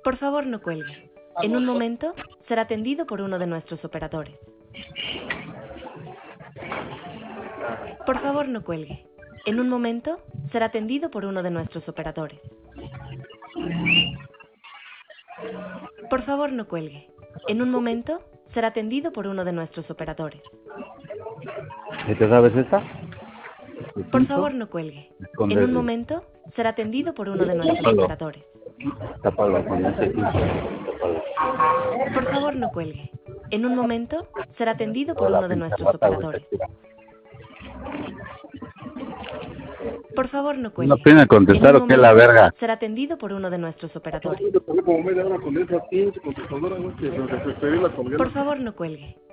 Por favor, no cuelgue. En un momento será atendido por uno de nuestros operadores. Por favor, no cuelgue. En un momento será atendido por uno de nuestros operadores. Por favor, no cuelgue. En un momento será atendido por uno de nuestros operadores. ¿Y te sabes esta? Por favor, no cuelgue. En un momento será atendido por uno de nuestros operadores. Tápalo con ese pincho. Tápalo. Por favor, no cuelgue. En un momento será atendido por uno de nuestros operadores. Por favor, no cuelgue. ¿No pena contestar En un o qué la momento verga? será atendido por uno de nuestros operadores. Como media hora con esa pinche contestadora, güey, que nos desesperé y la colgué. Por favor, no cuelgue.